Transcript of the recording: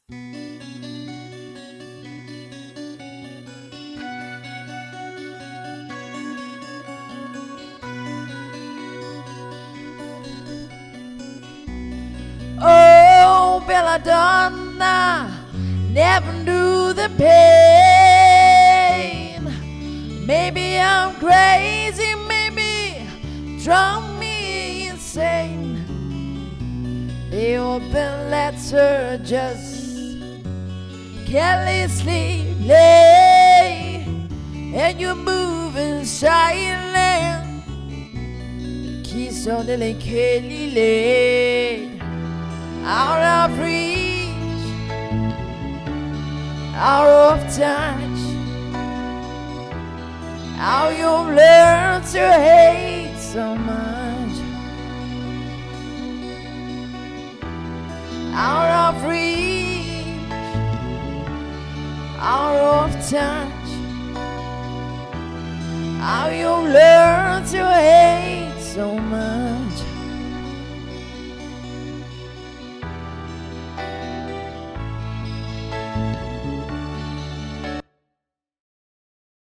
Oh, belladonna, never knew the pain. Maybe I'm crazy, maybe drove me insane. The open letter just carelessly lay, and you move in silence, kiss so delicately laid. Out of reach, out of touch, how you've learned to hate so much. Out of reach, out of touch, how you've learned to hate